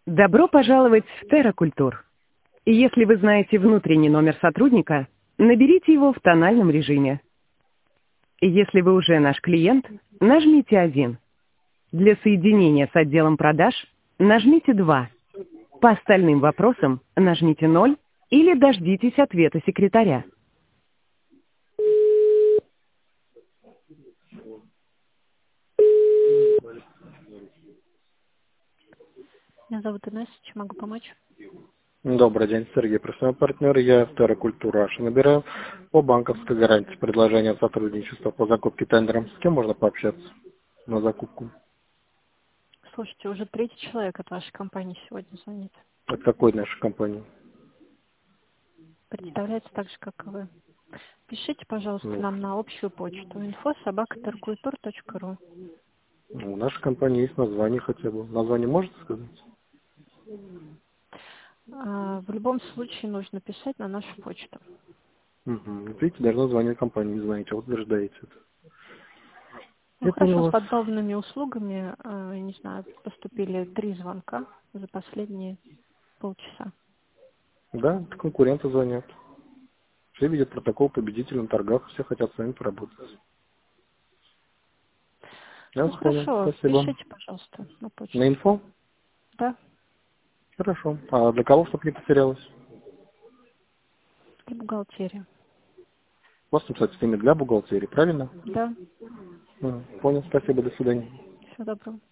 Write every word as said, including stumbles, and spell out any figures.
Добро пожаловать в Терракультур. И если вы знаете внутренний номер сотрудника, наберите его в тональном режиме. И если вы уже наш клиент, нажмите один. Для соединения с отделом продаж нажмите два. По остальным вопросам нажмите ноль или дождитесь ответа секретаря. Меня зовут Инесса, чем могу помочь? Добрый день, Сергей, простой партнер. Я в Терракультур Раша набираю по банковской гарантии предложение сотрудничества по закупке тендером. С кем можно пообщаться на закупку? Слушайте, уже третий человек от вашей компании сегодня звонит. От какой нашей компании? Представляется так же, как и вы. Пишите, пожалуйста, Ну, нам на общую почту инфо собака теркультур точка ру. ну, у нашей компании есть название хотя бы. Название можете сказать? А, в любом случае нужно писать на нашу почту. Угу. Видите, даже название компании не знаете, а утверждаете это. Ну Я понял хорошо, с вас. подобными услугами, а, не знаю, поступили три звонка за последние полчаса. Да, это конкуренты звонят. Все видят протокол победителя на торгах, все хотят с вами поработать. Я Ну вас понял, хорошо, спасибо. пишите, пожалуйста, на почту. На инфо? Да, Хорошо. А для кого, чтобы не потерялось? и бухгалтерия. У вас, кстати, имя для бухгалтерии, правильно? Да, М, Понял, спасибо, до свидания. всего доброго.